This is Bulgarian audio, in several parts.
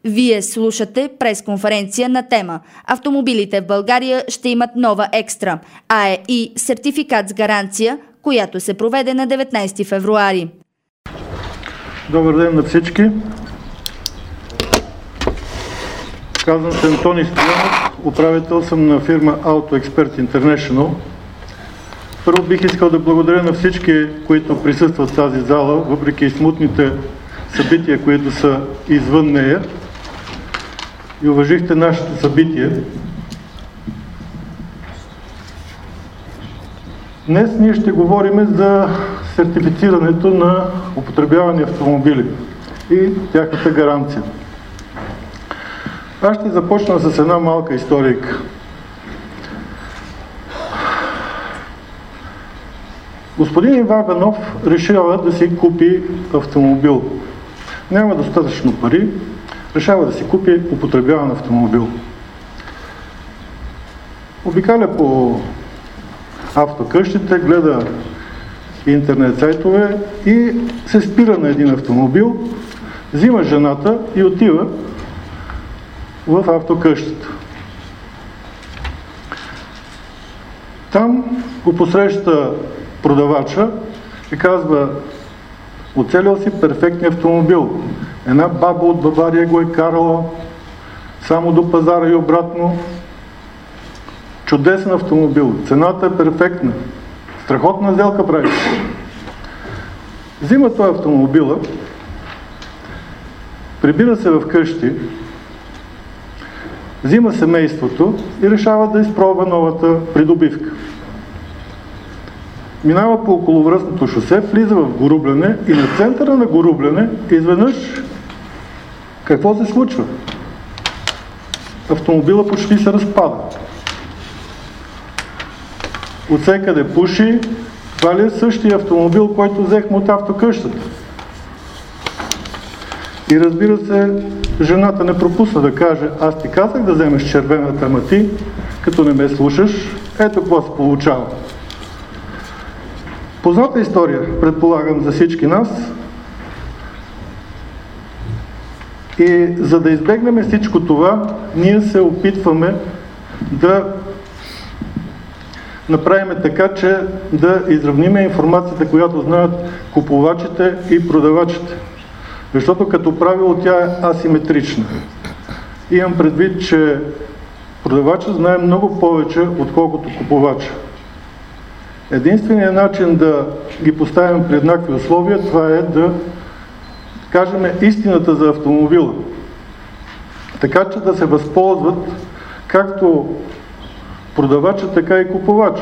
Вие слушате пресконференция на тема "Автомобилите в България ще имат нова екстра", АЕИ сертификат с гаранция, която се проведе на 19 февруари. Добър ден на всички! Казвам се Антони Стоянов, управител съм на фирма Auto Expert International. Първо бих искал да благодаря на всички, които присъстват в тази зала, въпреки смутните събития, които са извън нея, и уважихте нашето събитие. Днес ние ще говорим за сертифицирането на употребявани автомобили и тяхната гаранция. Аз ще започна с една малка историйка. Господин Иванов решава да си купи автомобил. Няма достатъчно пари, решава да си купи употребяван автомобил. Обикаля по автокъщите, гледа интернет сайтове и се спира на един автомобил, взима жената и отива в автокъщата. Там го посреща продавача и казва: оцелил си перфектния автомобил. Една баба от Бавария го е карала само до пазара и обратно. Чудесен автомобил. Цената е перфектна. Страхотна сделка прави. Взима този автомобила, прибира се в къщи, взима семейството и решава да изпробва новата придобивка. Минава по околовръстното шосе, влиза в Горубляне и на центъра на Горубляне изведнъж какво се случва? Автомобила почти се разпада. Отсекъде пуши, това ли е същия автомобил, който взехме от автокъщата? И разбира се, жената не пропусна да каже: аз ти казах да вземеш червената, ама ти, като не ме слушаш, ето какво се получава. Позната история, предполагам, за всички нас. И за да избегнем всичко това, ние се опитваме да направим така, че да изравним информацията, която знаят купувачите и продавачите. Защото като правило тя е асиметрична. Имам предвид, че продавачът знае много повече, отколкото купувача. Единственият начин да ги поставим при еднакви условия, това е да кажем истината за автомобила. Така че да се възползват както продавача, така и купувача.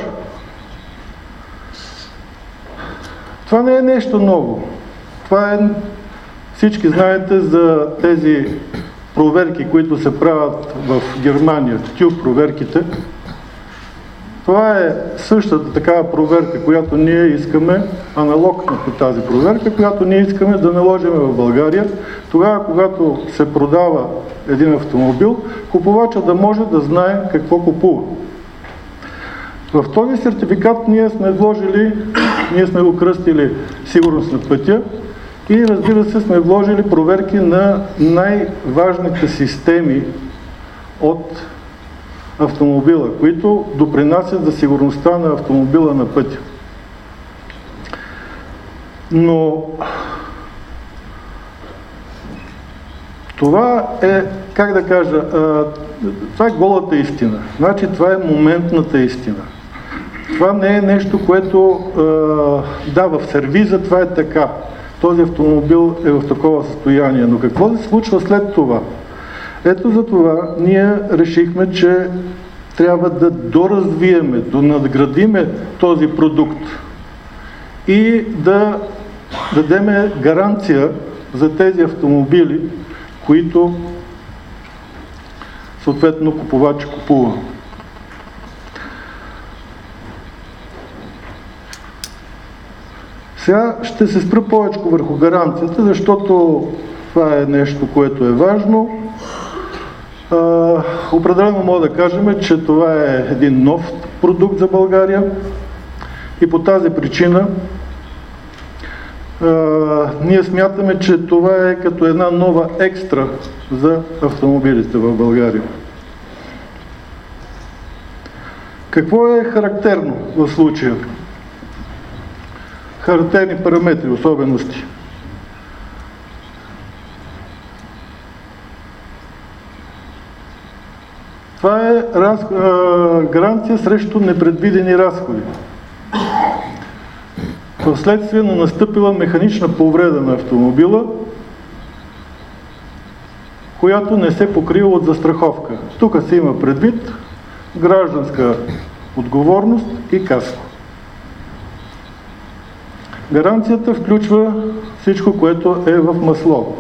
Това не е нещо ново. Това е, всички знаете за тези проверки, които се правят в Германия, тюб проверките. Това е същата такава проверка, която ние искаме, аналог на тази проверка, която ние искаме да наложим в България, тогава, когато се продава един автомобил, купувачът да може да знае какво купува. В този сертификат ние сме го кръстили сигурност на пътя и, разбира се, сме вложили проверки на най-важните системи от автомобила, които допринасят за сигурността на автомобила на пътя. Но това е, как да кажа, това е голата истина. Значи това е моментната истина. Това не е нещо, което в сервиза това е така. Този автомобил е в такова състояние. Но какво се случва след това? Ето за това ние решихме, че трябва да доразвиеме, да надградиме този продукт и да дадеме гаранция за тези автомобили, които съответно купувач купува. Сега ще се спра повече върху гаранцията, защото това е нещо, което е важно. Определено мога да кажем, че това е един нов продукт за България и по тази причина ние смятаме, че това е като една нова екстра за автомобилите в България. Какво е характерно в случая? Характерни параметри, особености. Това е гаранция срещу непредвидени разходи. Вследствие на настъпила механична повреда на автомобила, която не се покрива от застраховка. Тук се има предвид гражданска отговорност и каско. Гаранцията включва всичко, което е в масло.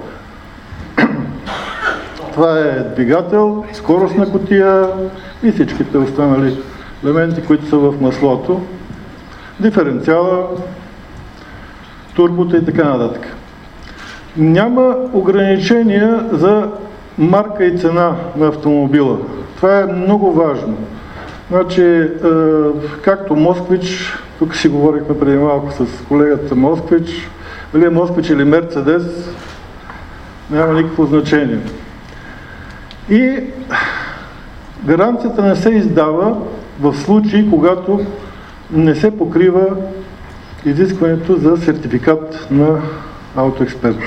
Това е двигател, скоростна кутия и всичките останали елементи, които са в маслото. Диференциала, турбото и така нататък. Няма ограничения за марка и цена на автомобила. Това е много важно. Значи, както Москвич, тук си говорихме преди малко с колегата Москвич, дали е Москвич или Мерцедес, няма никакво значение. И гаранцията не се издава в случаи, когато не се покрива изискването за сертификат на автоексперт.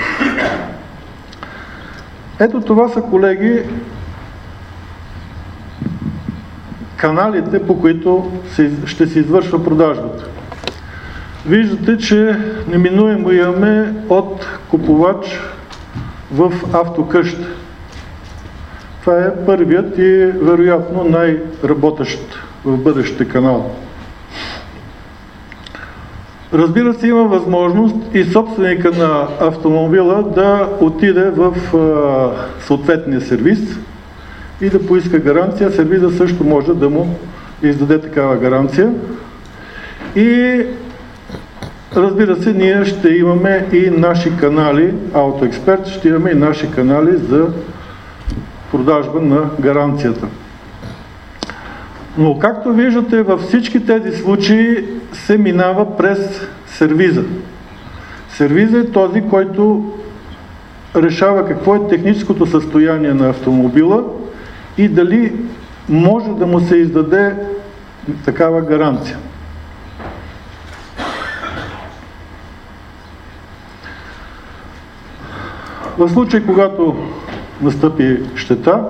Ето това са, колеги, каналите, по които ще се извършва продажбата. Виждате, че неминуемо имаме от купувач в автокъща. Това е първият и вероятно най-работещ в бъдещите канал. Разбира се, има възможност и собственика на автомобила да отиде в съответния сервиз и да поиска гаранция. Сервиза също може да му издаде такава гаранция. И разбира се, ние ще имаме и наши канали, Автоексперт, ще имаме и наши канали за продажба на гаранцията. Но както виждате, във всички тези случаи се минава през сервиза. Сервиза е този, който решава какво е техническото състояние на автомобила и дали може да му се издаде такава гаранция. В случай, когато настъпи щета,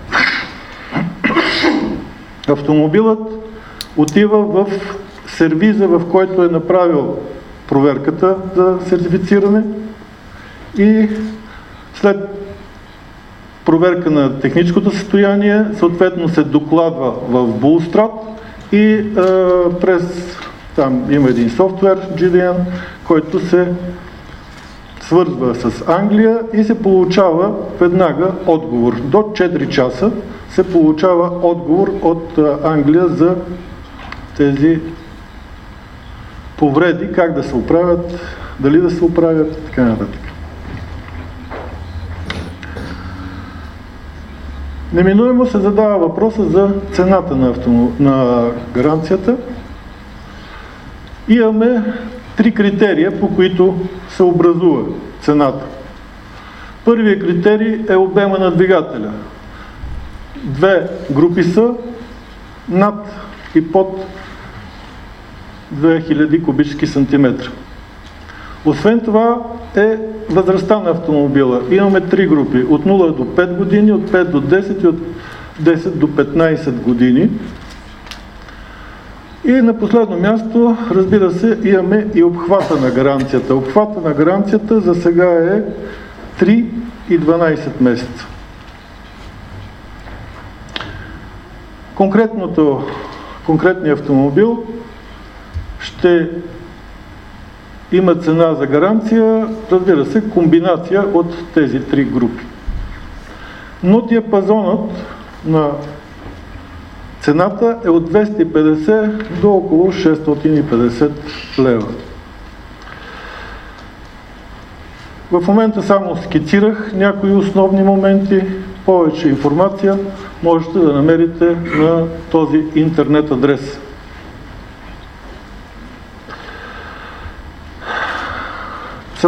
автомобилът отива в сервиза, в който е направил проверката за сертифициране и след проверка на техническото състояние, съответно се докладва в Булстрат и през там има един софтуер GDN, който се свързва с Англия и се получава веднага отговор. До 4 часа се получава отговор от Англия за тези повреди, как да се оправят, дали да се оправят и така нататък. Неминуемо се задава въпроса за цената на гаранцията. Имаме 3 критерия, по които се образува цената. Първият критерий е обема на двигателя. 2 групи са над и под 2000 кубически сантиметра. Освен това е възрастта на автомобила. Имаме 3 групи. От 0 до 5 години, от 5 до 10 и от 10 до 15 години. И на последно място, разбира се, имаме и обхвата на гаранцията. Обхвата на гаранцията за сега е 3 и 12 месеца. Конкретният автомобил ще има цена за гаранция, разбира се, комбинация от тези 3 групи. Но диапазонът на цената е от 250 до около 650 лева. В момента само скицирах някои основни моменти. Повече информация можете да намерите на този интернет адрес.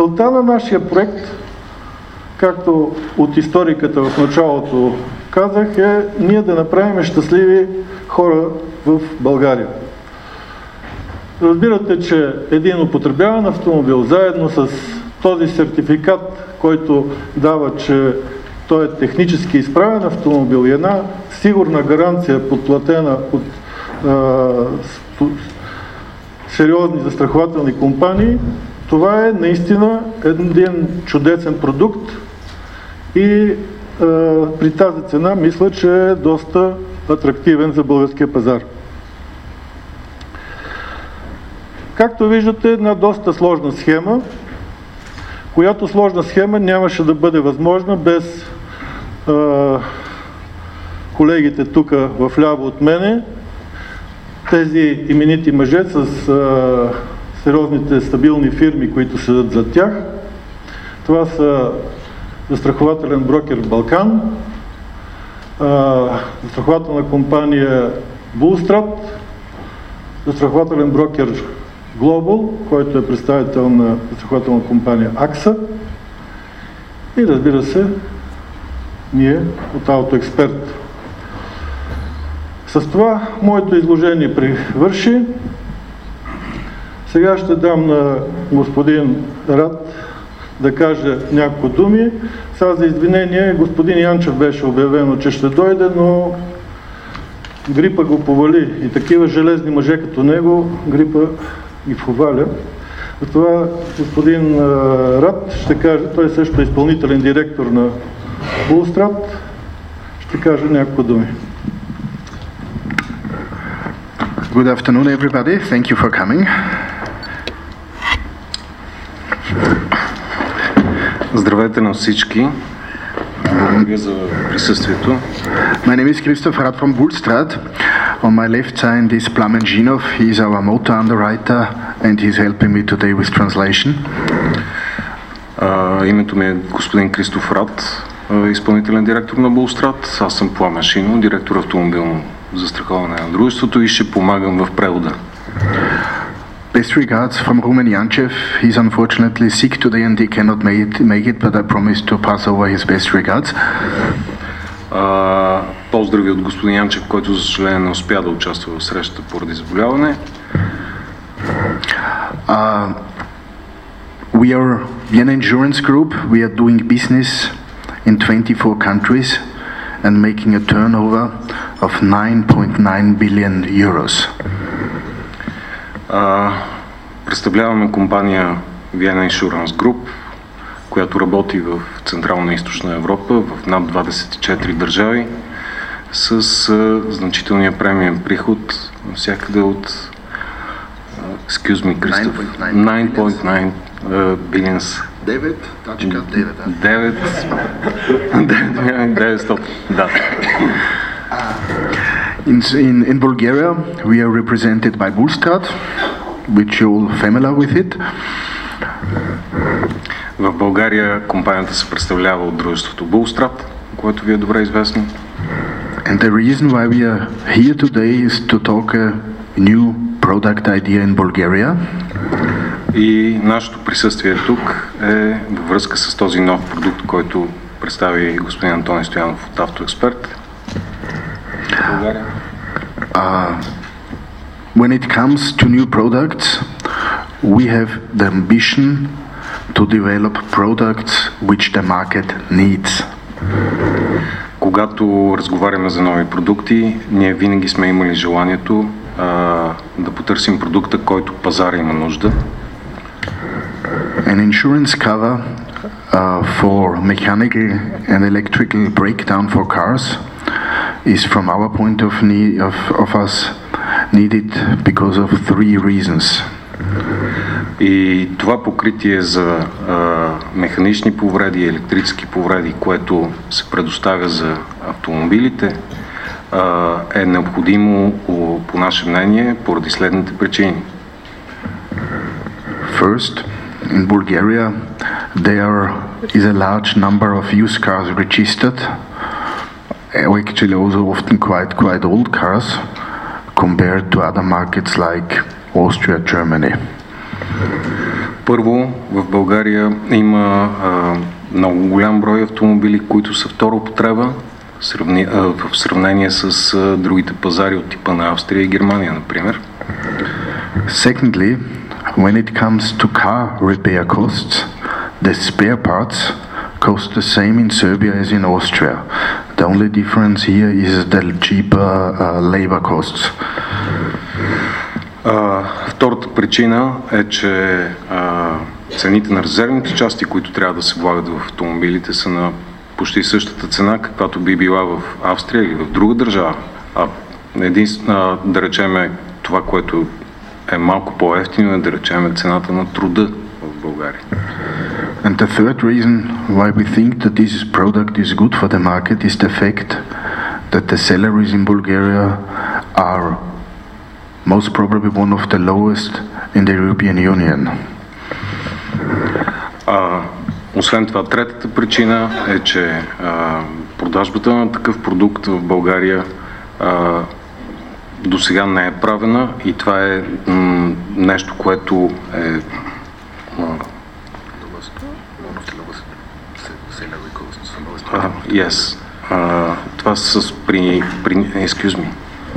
Целта на нашия проект, както от историката в началото казах, е ние да направим щастливи хора в България. Разбирате, че един употребяван автомобил, заедно с този сертификат, който дава, че той е технически изправен автомобил и една сигурна гаранция, подплатена от сериозни застрахователни компании, това е наистина един чудесен продукт и при тази цена мисля, че е доста атрактивен за българския пазар. Както виждате, една доста сложна схема, която сложна схема нямаше да бъде възможна без колегите тук вляво от мене, тези именити мъже с сериозните стабилни фирми, които седат зад тях. Това са застрахователен брокер Балкан, застрахователна компания Булстрат, застрахователен брокер Global, който е представител на застрахователна компания Акса и разбира се, ние от Автоексперт. С това моето изложение привърши. Сега ще дам на господин Рад да каже няколко думи. Сега за извинение, господин Янчев беше обявено, че ще дойде, но грипа го повали и такива железни мъже като него, грипа ги поваля. Затова господин Рад ще каже, той също е изпълнителен директор на Булстрат, ще каже няколко думи. Good afternoon, everybody. Thank you for coming. Здравейте на всички. Благодаря за присъствието. My name is Christoph Rath from Bulstrat. On my left side is Plamen Zhinov. He is our motor underwriter and he is helping me today with translation. Името ми е господин Кристоф Рат, изпълнителен директор на Булстрат. Аз съм Пламен Шинов, директор автомобилно застраховане на дружеството и ще помагам в превода. Best regards from Rumen Yanchev. He's unfortunately sick today and he cannot make it, but I promise to pass over his best regards. Поздрави от господин Янчев, който за съжаление не успя да участва в срещата поради заболяване. We are Vienna Insurance Group. We are doing business in 24 countries and making a turnover of 9.9 billion euros. Представляваме компания Vienna Insurance Group, която работи в Централна и Източна Европа, в над 24 държави, с значителния премиен приход навсякъде от excuse me, Кристоф, 9.9 billions. 900, да. In Bulgaria, we are represented by Bulstrat, which you're all familiar with it. В България компанията се представлява от дружеството Булстрат, което ви е добре известно. And the reason why we are here today is to talk a new product idea in Bulgaria. И нашето присъствие тук е във връзка с този нов продукт, който представи господин Антони Стоянов от Автоексперт. When it comes to new products, we have the ambition to develop products which the market needs. Когато разговаряме за нови продукти, ние винаги сме имали желанието да потърсим продукта, който пазара има нужда. An insurance cover for mechanical and electrical breakdown for cars is from our point of us needed because of 3 reasons. И това покритие за механични повреди и електрически повреди, което се предоставя за автомобилите, е необходимо, по наше мнение, поради следните причини. First, in Bulgaria, there is a large number of used cars registered, actually also often quite old cars, compared to other markets like Austria, Germany. Първо, в България има много голям брой автомобили, които са втора употреба в сравнение с другите пазари от типа на Австрия и Германия, например. Secondly, when it comes to car repair costs, the spare parts cost the same in Serbia as in Austria. The only difference here is the cheaper labor costs. Втората причина е, че цените на резервните части, които трябва да се влагат в автомобилите, са на почти същата цена, каквато би била в Австрия или в друга държава. Да речеме това, което е малко по-евтино, е да речеме цената на труда в България. And the third reason why we think that this product is good for the market is the fact that the salaries in Bulgaria are most probably one of the lowest in the European Union. Освен това, третата причина е, че продажбата на такъв продукт в България до сега не е правена и това е нещо, което е yes. Това с excuse me.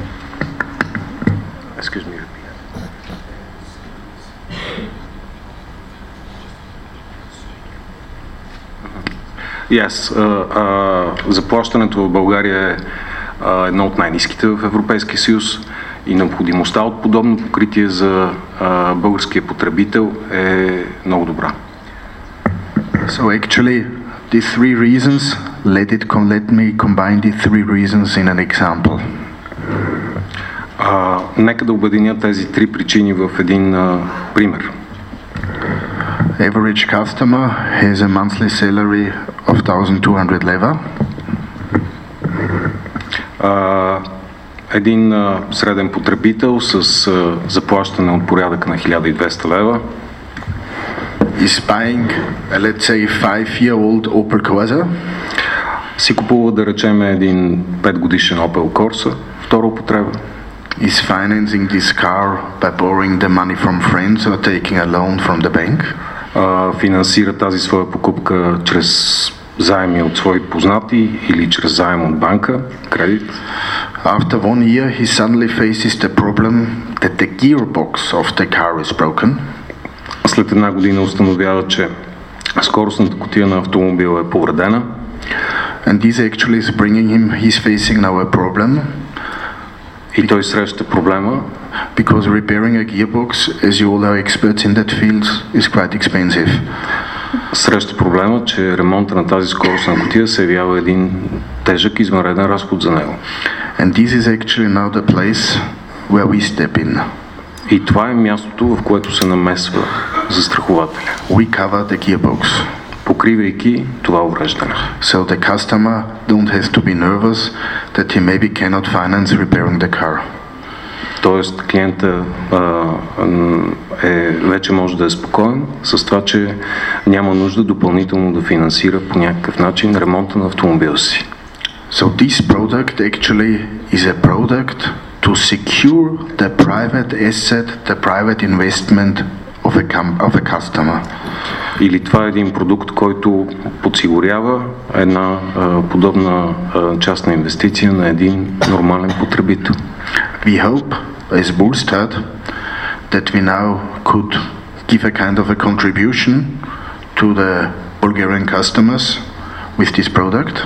Yes. Заплащането в България е едно от най-ниските в Европейския съюз и необходимостта от подобно покритие за българския потребител е много добра. So actually, these three reasons, let me combine the three reasons in an example. Нека да обединя тези три причини в един пример. Average customer has a monthly salary of 1,200 leva. Един среден потребител с заплащане от порядъка на 1200 лева is buying, let's say, 5-year-old Opel Corsa. Си купува, да речем, един 5 годишен Opel Corsa, втора употреба. Is financing this car by borrowing the money from friends or taking a loan from the bank. Финансира тази своя покупка чрез заеми от свои познати или чрез заем от банка, кредит. After 1 year, he suddenly faces the problem that the gearbox of the car is broken. След една година установява, че скоростната кутия на автомобила е повредена. And this actually is bringing him, he's facing now a problem. И той среща проблема. Because repairing a gearbox, as you all are experts in that field, is quite expensive. Среща проблема, че ремонта на тази скоростна кутия се явява един тежък извънреден разход за него. And this is actually now the place where we step in. И това е мястото, в което се намесва застрахователя. We cover the gearbox. Покривайки това увреждане. So the customer don't have to be nervous that he maybe cannot finance repairing the car. Тоест клиента вече може да е спокоен с това, че няма нужда допълнително да финансира по някакъв начин ремонта на автомобила си. So this product actually is a product to secure the private asset, the private investment of a customer. Или това е един продукт, който подсигурява една подобна частна инвестиция на един нормален потребител. We hope, as Bullstad, that we now could give a kind of a contribution to the Bulgarian customers with this product.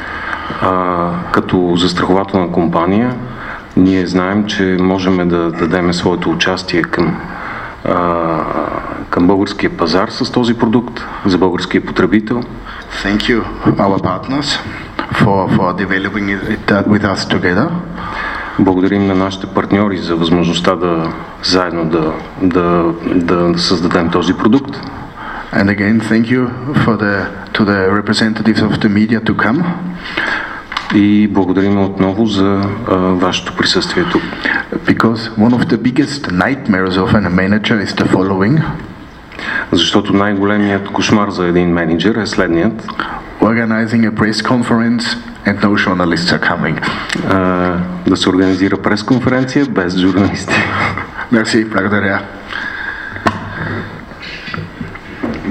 Като застрахователна компания, ние знаем, че можем да дадем своето участие към българския пазар с този продукт за българския потребител. Thank you, our partners, for developing it with us together. Благодарим на нашите партньори за възможността заедно да създадем този продукт. And again, thank you to the representatives of the media to come. И благодарим отново за вашето присъствие тук. Because one of the biggest nightmares of a manager is the following. Защото най-големият кошмар за един менеджер е следният. Organizing a press conference and no journalists are coming. Да се организира пресконференция без журналисти. Merci, благодаря.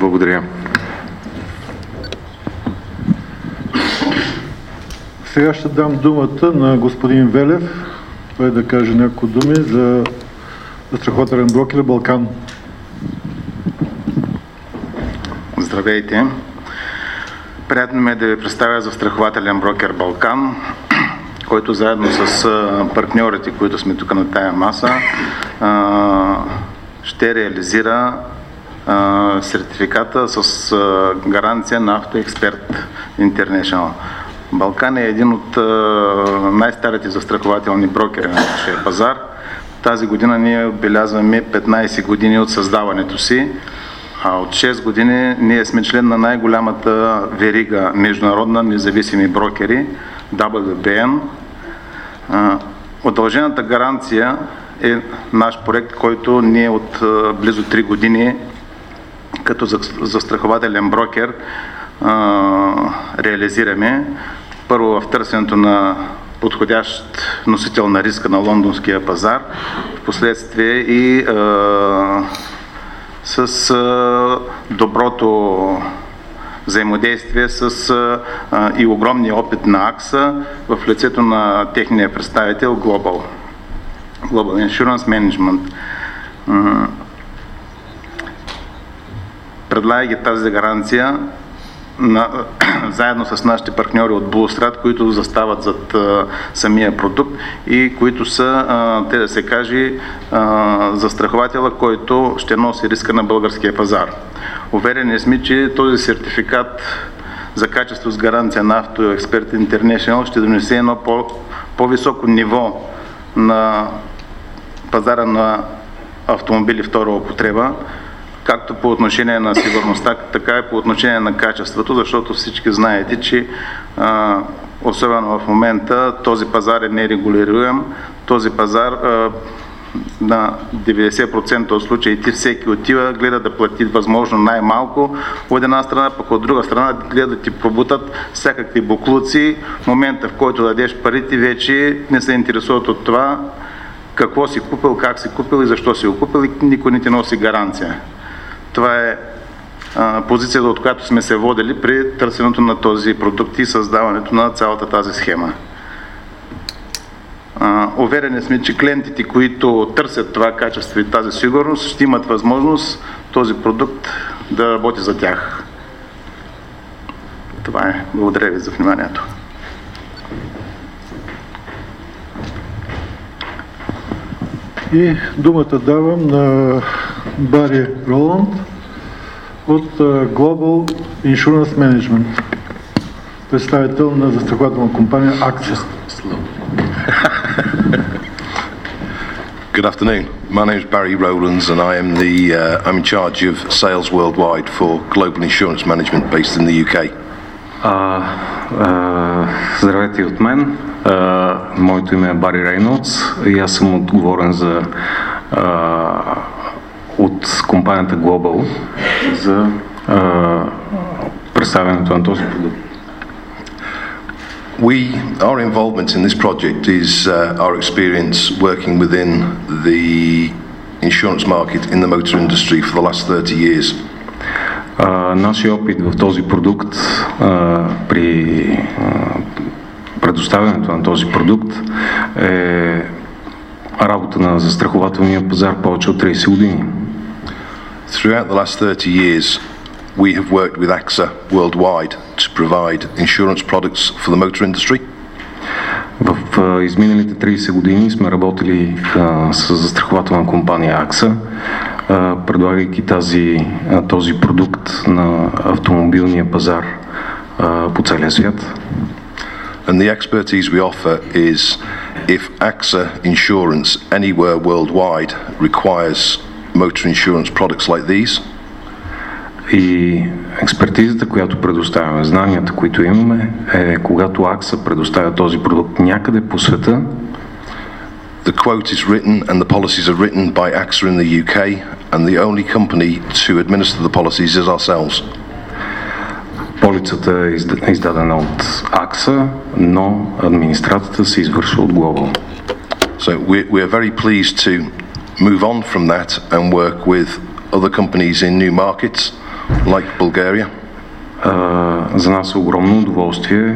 Благодаря. Сега ще дам думата на господин Велев, той да каже няколко думи за застрахователен брокер Балкан. Здравейте! Приятно ми е да ви представя застрахователен брокер Балкан, който заедно с партньорите, които сме тук на тая маса, ще реализира сертификата с гаранция на Автоексперт International. Балкан е един от най-старите застрахователни брокери на нашия пазар. Тази година ние отбелязваме 15 години от създаването си, а от 6 години ние сме член на най-голямата верига международна независими брокери WBN. Удължената гаранция е наш проект, който ние от близо 3 години като застрахователен брокер реализираме. Първо в търсенето на подходящ носител на риска на лондонския пазар, в последствие и с доброто взаимодействие с и огромния опит на АКСА в лицето на техния представител Global Insurance Management. Предлагайки тази гаранция заедно с нашите партньори от Булстрат, които застават зад самия продукт и които са, те да се каже, застрахователя, който ще носи риска на българския пазар. Уверени сме, че този сертификат за качество с гаранция на Автоексперт International ще донесе едно по-високо ниво на пазара на автомобили втора употреба, както по отношение на сигурността, така и по отношение на качеството, защото всички знаете, че особено в момента този пазар е нерегулируем. Този пазар на 90% от случаите всеки отива, гледа да плати възможно най-малко от една страна, пък от друга страна гледа да ти пробутат всякакви буклуци. В момента, в който дадеш парите, вече не се интересуват от това какво си купил, как си купил и защо си го купил, и никой не ти носи гаранция. Това е позицията, от която сме се водили при търсенето на този продукт и създаването на цялата тази схема. Уверени сме, че клиентите, които търсят това качество и тази сигурност, ще имат възможност този продукт да работи за тях. Това е. Благодаря ви за вниманието. И думата давам на Бари Роланд от Global Insurance Management, представител на застрахователна компания AXA. Good afternoon. My name is Barry Rowlands and I am I'm in charge of sales worldwide for Global Insurance Management based in the UK. Здравейте от мен. Моето име е Бари Рейнолдс и аз съм отговорен за от компанията Global за представянето на този продукт. Our involvement in this project is our experience working within the insurance market in the motor industry for the last 30 years. Нашия опит в този продукт при предоставянето на този продукт е работа на застрахователния пазар повече от 30 години. Throughout the last 30 years, we have worked with AXA worldwide to provide insurance products for the motor industry. В изминалите 30 години сме работили с застрахователна компания AXA, предлагайки този продукт на автомобилния пазар по целия свят. And the expertise we offer is if AXA insurance anywhere worldwide requires motor insurance products like these. И експертизата, която предоставяме, знанията, които имаме, е когато AXA предоставя този продукт някъде по света. The quote is written and the policies are written by AXA in the UK, and the only company to administer the policies is ourselves. Полицата е издадена от AXA, но администрацията се извършва от Global. So we are very pleased to move on from that and work with other companies in new markets. like Bulgaria. За нас е огромно удоволствие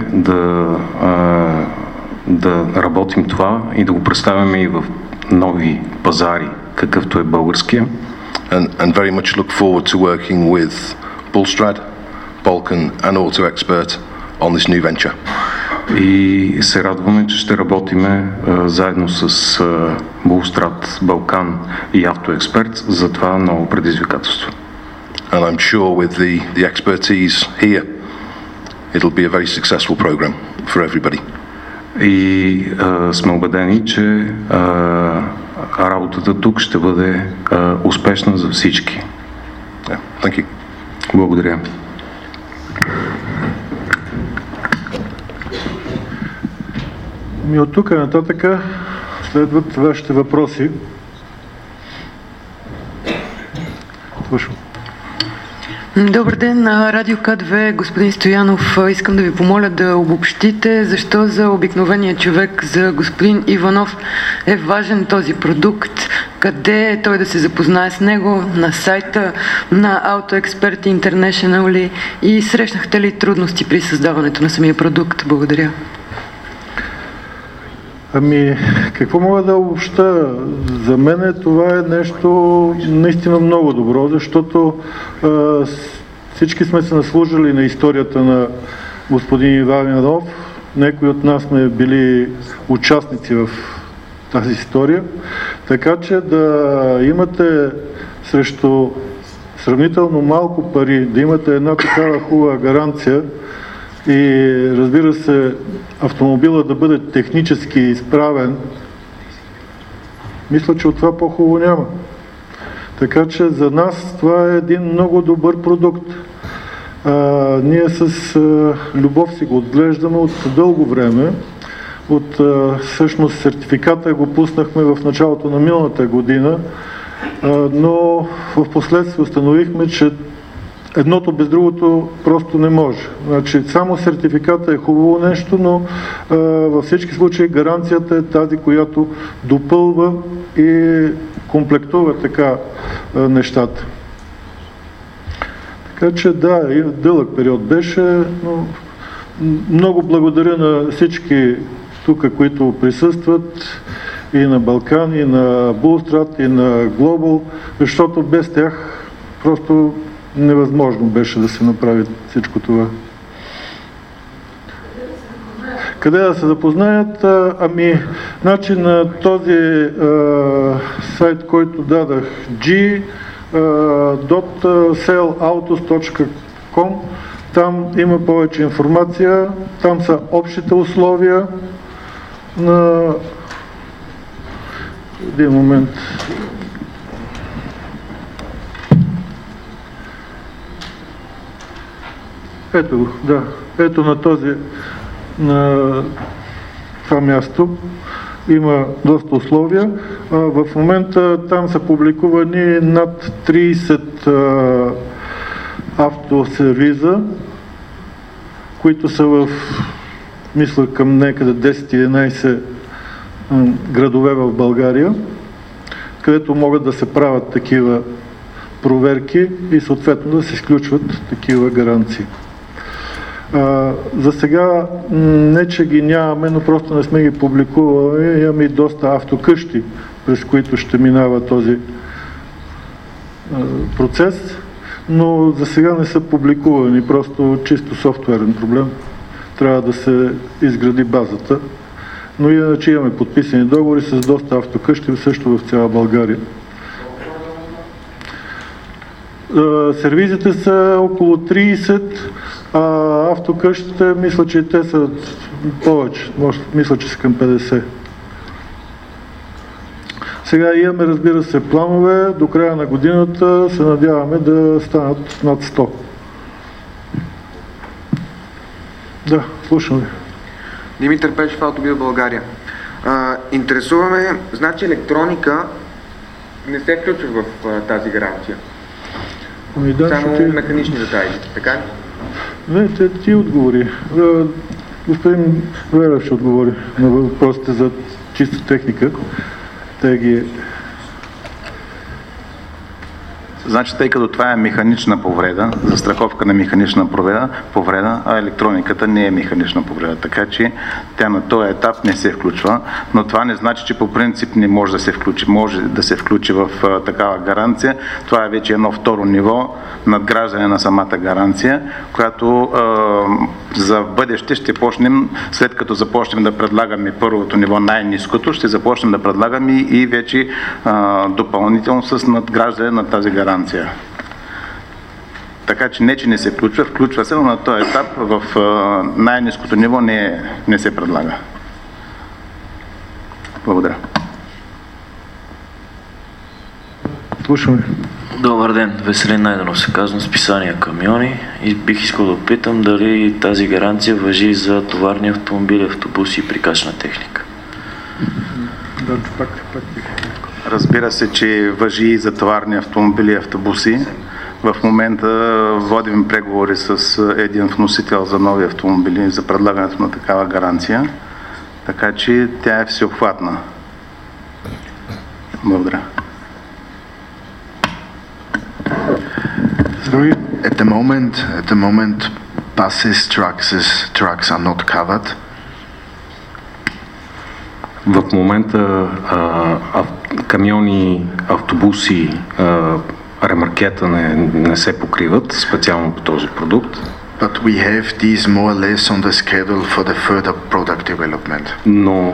да работим това и да го представяме и в нови пазари, какъвто е българския. And very much look forward to working with Bullstrad, Balkan and AutoExpert on this new venture. И се радваме, че ще работиме заедно с Bullstrad, Балкан и AutoExpert за това ново предизвикателство. And I'm sure with the expertise here, it'll be a very successful program for everybody. И сме убедени, че работата тук ще бъде успешна за всички. Yeah, thank you. Благодаря. От тук нататък следват вашите въпроси. Слушам. Добър ден, на Радио К2, господин Стоянов. Искам да ви помоля да обобщите защо за обикновения човек, за господин Иванов е важен този продукт, къде е той да се запознае с него, на сайта на AutoExpert International ли, и срещнахте ли трудности при създаването на самия продукт? Благодаря. Ами, какво мога да обобща? За мен това е нещо наистина много добро, защото всички сме се наслужили на историята на господин Иван Иванов. Някои от нас сме били участници в тази история. Така че да имате срещу сравнително малко пари, да имате една такава хубава гаранция и разбира се, автомобила да бъде технически изправен, мисля, че от това по-хубаво няма. Така че за нас това е един много добър продукт. Ние с любов си го отглеждаме от дълго време. Всъщност сертификата го пуснахме в началото на миналата година, но в последствие установихме, че едното без другото просто не може. Значи, само сертификата е хубаво нещо, но във всички случаи гаранцията е тази, която допълва и комплектува така нещата. Така че да, дълъг период беше, но много благодаря на всички тук, които присъстват, и на Балкан, и на Bullstrad, и на Global, защото без тях просто невъзможно беше да се направи всичко това. Къде да се запознаят? Ами, значи на този сайт, който дадах, g.sellautos.com, там има повече информация, там са общите условия на... Един момент. Ето го, да. Ето на това място има доста условия. В момента там са публикувани над 30 автосервиза, които са в, мисля, към някъде 10-11 градове в България, където могат да се правят такива проверки и съответно да се изключват такива гаранции. За сега не, че ги нямаме, но просто не сме ги публикували. Имаме и доста автокъщи, през които ще минава този процес, но за сега не са публикувани, просто чисто софтуерен проблем. Трябва да се изгради базата. Но иначе имаме подписани договори с доста автокъщи, също в цяла България. Сервизите са около 30, а автокъщите, мисля, че те са повече, мисля, че са към 50. Сега имаме, разбира се, планове, до края на годината се надяваме да станат над 100. Да, слушам ви. Димитър Пешев, Автобил България. Интересуваме, значи електроника не се включва в тази гаранция. Ами да, само механични детайли, така ли? Не, ти отговори. Господин Верев ще отговори на въпросите за чиста техника. Те ги... Значи, тъй като това е механична повреда, застраховка на механична повреда, а електрониката не е механична повреда, така че тя на този етап не се включва, но това не значи, че по принцип не може да се включи. Може да се включи в такава гаранция. Това е вече едно второ ниво, надграждане на самата гаранция, която за бъдеще ще почнем, след като започнем да предлагаме първото ниво, най-ниското, ще започнем да предлагаме и вече допълнително с надграждане на тази гаранция. Така че не, че не се включва се, но на този етап в най-ниското ниво не се предлага. Благодаря. Слушаме. Добър ден, Веселин Найденов се казвам, списание Камиони, и бих искал да питам дали тази гаранция важи за товарни автомобили, автобуси и прикачна техника. Разбира се, че важи и за товарни автомобили и автобуси. В момента водим преговори с един вносител за нови автомобили за предлагането на такава гаранция, така че тя е всеобхватна. Благодаря. At the moment, buses, trucks are not covered. В момента камиони, автобуси, ремаркета не се покриват специално по този продукт. But we have these more or less on the schedule for the further product development. Но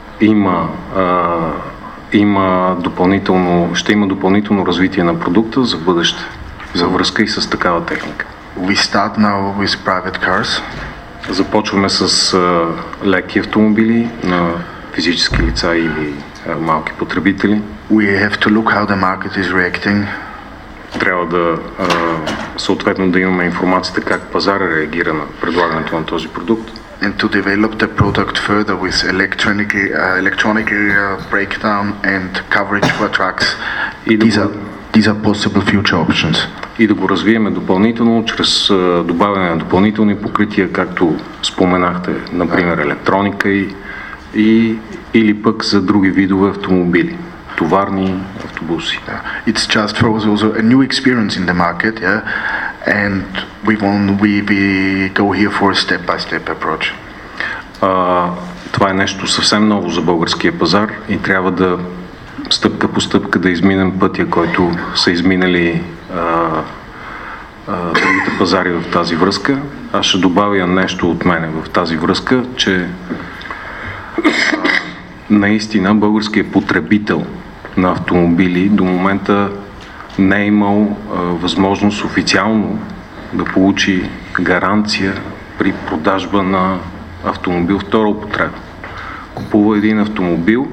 ще има допълнително развитие на продукта за бъдеще, за връзка и с такава техника. We start now with private cars. Започваме с леки автомобили на физически лица или малки потребители. We have to look how the market is reacting. Трябва да съответно да имаме информацията как пазара реагира на предлагането на този продукт. And to develop the product further with electronic breakdown and coverage for trucks. These are possible future options. И да го развиеме допълнително чрез добавяне на допълнителни покрития, както споменахте, например електроника или пък за други видове автомобили, товарни автобуси. It's just for also a new experience in the market, yeah, and we go here for a step-by-step approach. Това е нещо съвсем ново за българския пазар и трябва да стъпка по стъпка да изминем пътя, който са изминали другите пазари в тази връзка. Аз ще добавя нещо от мене в тази връзка, че наистина българският потребител на автомобили до момента не е имал възможност официално да получи гаранция при продажба на автомобил втора употреба. Купува един автомобил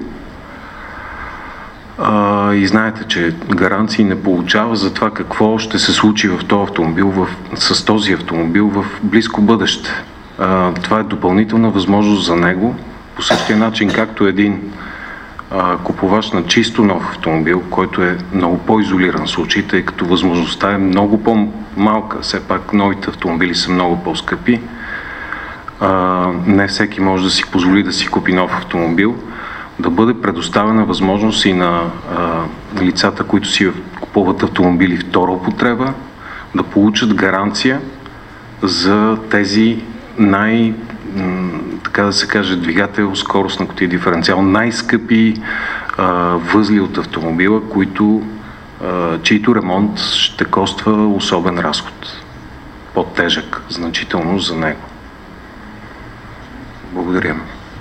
и знаете, че гаранции не получава за това какво ще се случи в този автомобил, с този автомобил в близко бъдеще. Това е допълнителна възможност за него, по същия начин както един купувач на чисто нов автомобил, който е много по-изолиран случай, тъй като възможността е много по-малка. Все пак новите автомобили са много по-скъпи. Не всеки може да си позволи да си купи нов автомобил. Да бъде предоставена възможност и на лицата, които си купуват автомобили втора употреба, да получат гаранция за тези така да се каже, двигател, скоростна кутия, диференциал, най-скъпи възли от автомобила, чийто ремонт ще коства особен разход. По-тежък, значително за него. Благодаря.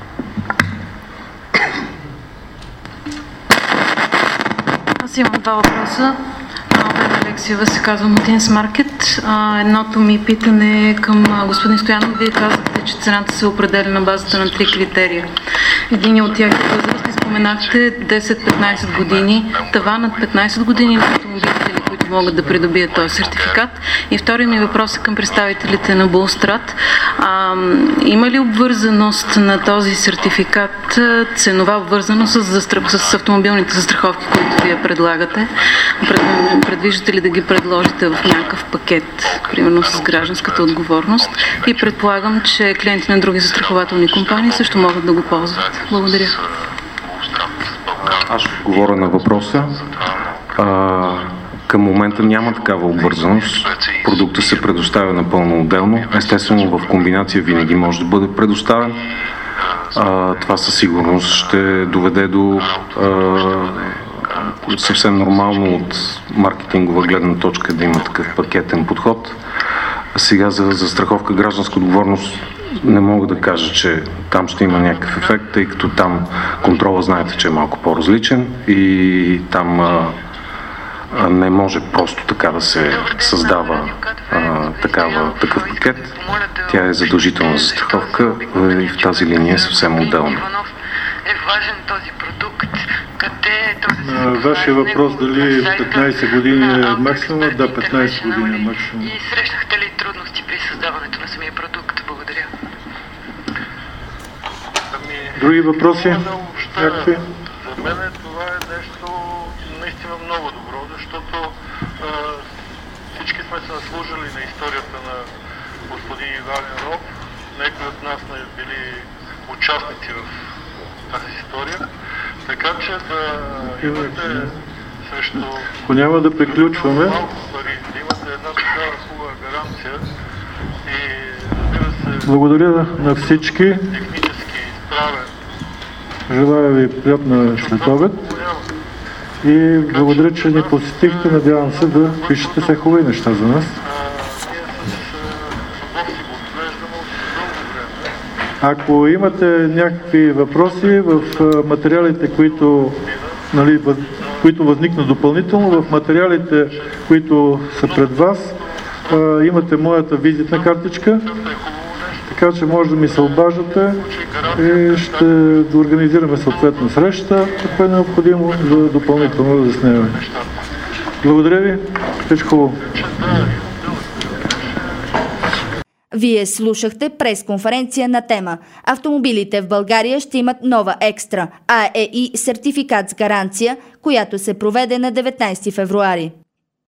Аз имам два въпроса. Алексиева се казвам от Инсмаркет. Едното ми питане е към господин Стоянов. Вие казахте, че цената се определя на базата на 3 критерия. Единият от тях е възраст. Споменахте 10-15 години. Таванът 15 години на автомобилите, които могат да придобият този сертификат. И вторият ми въпрос е към представителите на Булстрат. Има ли обвързаност на този сертификат, ценова обвързаност с автомобилните застраховки, които вие предлагате? Предвиждате ли да ги предложите в някакъв пакет, примерно с гражданската отговорност? И предполагам, че клиенти на други застрахователни компании също могат да го ползват. Благодаря. Аз ще отговоря на въпроса. Към момента няма такава обвързаност. Продуктът се предоставя напълно отделно. Естествено, в комбинация винаги може да бъде предоставен. Това със сигурност ще доведе до съвсем нормално от маркетингова гледна точка да има такъв пакетен подход. А сега за застраховка гражданска отговорност не мога да кажа, че там ще има някакъв ефект, тъй като там контрола знаете, че е малко по-различен и там не може просто така да се създава такъв пакет. Тя е задължителна застраховка и в тази линия е съвсем отделна. На вашия въпрос дали 15 години е максимум, да, 15 години е максимум. И срещнахте ли трудности при създаването на самия продукт? Благодаря. Други въпроси? Някакви? За мен това е нещо наистина много добро, защото всички сме се наслужили на историята на господин Иван Иванов. Някои от нас не били участници в тази история. Така че да имате срещу... Ако няма да приключваме. Малко пари, да имате една такава хубава гаранция и разбира се... Благодаря на всички. Технически изправен. Желая ви приятна следобед. И благодаря, че ни посетихте. Надявам се да пишете все хубави неща за нас. Ако имате някакви въпроси в материалите, които възникнат допълнително, в материалите, които са пред вас, имате моята визитна картичка, така че може да ми се обаждате и ще организираме съответно среща, ако е необходимо, за допълнително разясняване. Благодаря ви, всичко хубаво. Вие слушахте пресконференция на тема "Автомобилите в България ще имат нова екстра АЕИ сертификат с гаранция", която се проведе на 19 февруари.